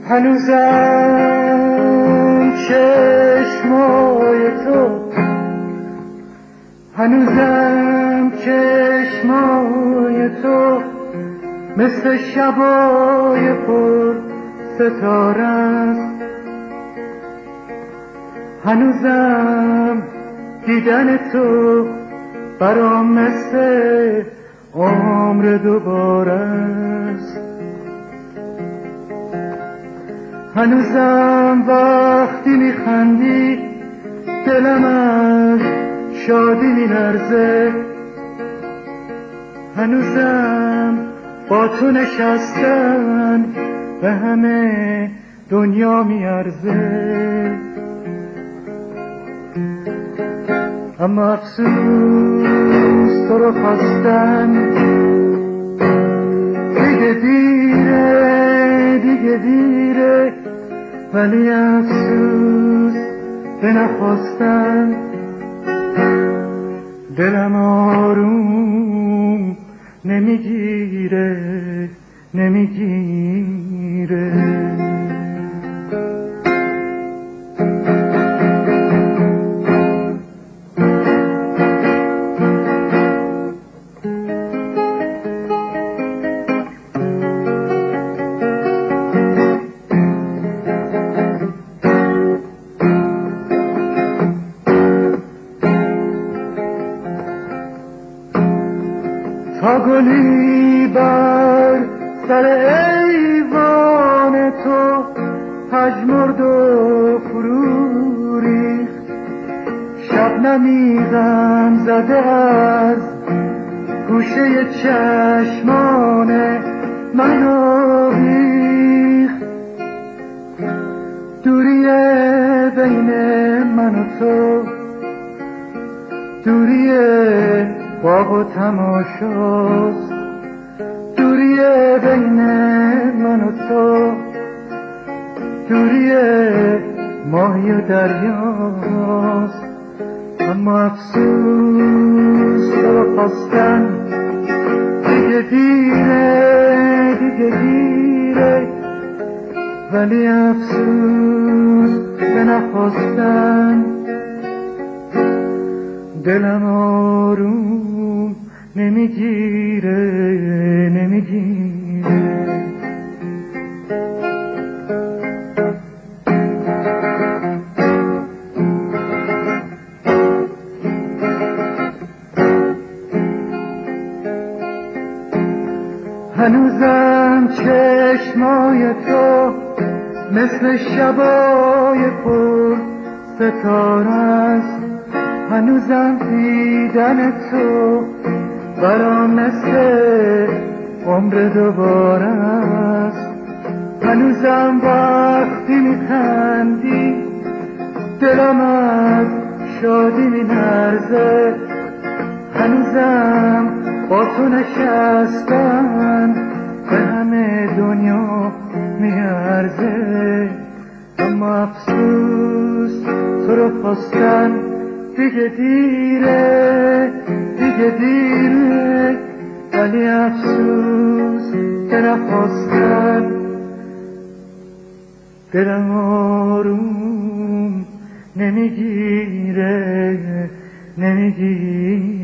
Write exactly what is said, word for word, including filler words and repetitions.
هنوزم چشمای تو هنوزم چشمای تو مثل شبای پر ستاره است. هنوزم دیدن تو برام مثل عمر دوباره است. هنوزم وقتی میخندی دلم از شادی میلرزه. هنوزم با تو نشستن به همه دنیا میارزه. اما افسوس تو رو خواستن دیگه دیره دیگه دیره، ولی افسوس به نخواستن دلم آروم نمیگیره نمیگیره. تا گلی بر سر ایوان تو پژمرد و فرو ریخت، شبنمی غم زده از گوشه چشمان من آویخت. دوری بین من و تو دوری باغ و تماشاست، دوری بین من و تو دوری ماهی و دریاست. اما افسوس تو رو خواستن دیگه دیره دیگه دیره، ولی افسوس به نخواستن دلم آروم نمیگیره نمیگیره. هنوزم چشمای تو مثل شبای پر ستاره است. هنوزم دیدن تو برام مثل عمر دوباره است. هنوزم وقتی میخندی دلم از شادی میلرزه. هنوزم با تو نشستن به همه دنیا میارزه. اما افسوس تو رو خواستن دیگه دیره دیگه دیره، ولی افسوس که نخواستن دلم آروم نمیگیره نمیگیره.